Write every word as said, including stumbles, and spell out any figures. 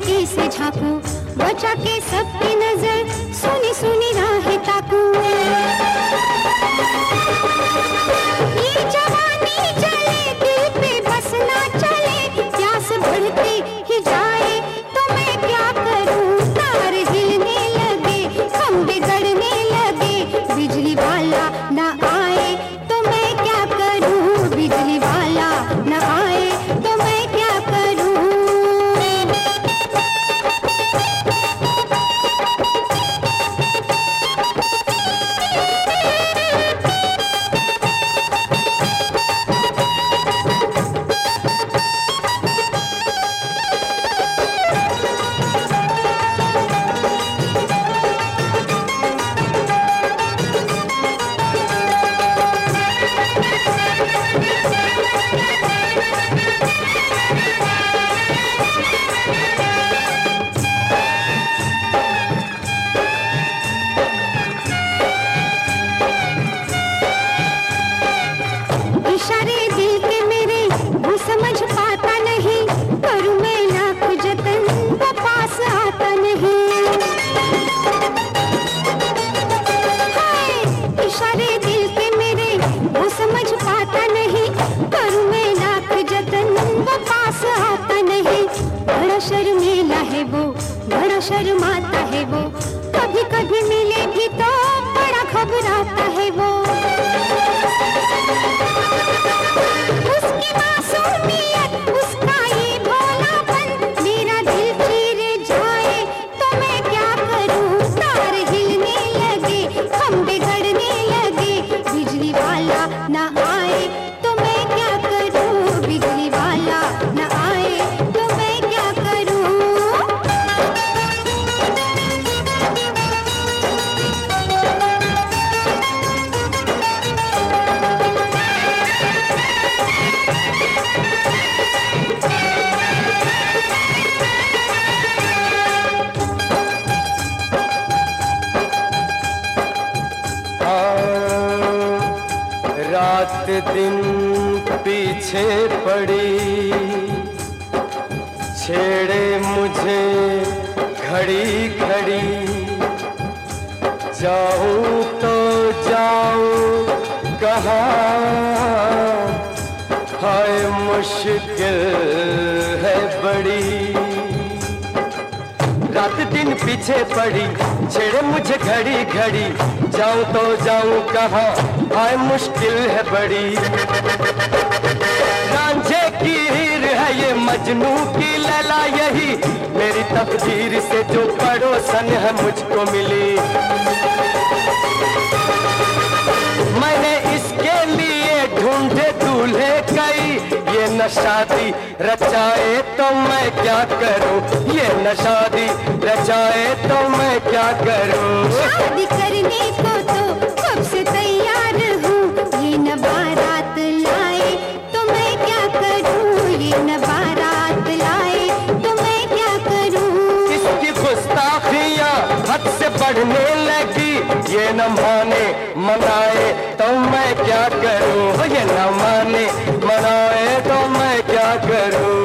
खिड़की से झांकू, बचा के सबकी नजर, सुनी सुनी राहें ताकू। ये जवानी चले दिल पे बस ना चले, प्यास बढ़ती ही जाए तो मैं क्या करूं। तार हिलने लगे, खंभे गड़ने लगे, बिजली वाला ना आए तो मैं क्या करूं। बिजली वाला ना आए तो मैं क्या करूं। इशारे दिल के मेरे वो समझ पाता नहीं, करूं मैं लाख जतन वो पास आता नहीं। हाय इशारे दिल के मेरे वो समझ पाता नहीं, करूं मैं लाख जतन वो पास आता नहीं। बड़ा शर्मीला है वो, बड़ा शर्माता है वो, कभी कभी मिले भी तो बड़ा घबराता है वो। उसकी मासूमियत, उसका ये भोलापन, मेरा दिल चीर जाए तो मैं क्या करूं। तार हिलने लगे, खंभे गड़ने लगे, बिजली वाला ना आए तो मैं क्या करूं। बिजली वाला ना आए तो मैं क्या करूं। रात दिन पीछे पड़ी, छेड़े मुझे घड़ी घड़ी, जाऊं तो जाऊं कहाँ, हाय मुश्किल है बड़ी। रात दिन पीछे पड़ी, छेड़े मुझे घड़ी घड़ी, जाऊं तो जाऊं कहाँ, हाय मुश्किल है बड़ी। रांझे की हीर है ये मजनू की लैला, यही मेरी तकदीर से जो पड़ोसन है मुझको मिली। मैंने इसके लिए ढूंढे दूल्हे कई, ये न शादी रचाए तो मैं क्या करूं। ये न शादी रचाए तो मैं क्या करूं। शादी करने को तो कब से तैयार हूँ, ये न बारात लाए तो मैं क्या करूं। ये न बारात लाए तो मैं क्या करूं। इसकी गुस्ताखियाँ हद से बढ़ने लगी, ये न माने मनाए तो मैं क्या करूं। ये न माने मनाए तो मैं क्या करूं।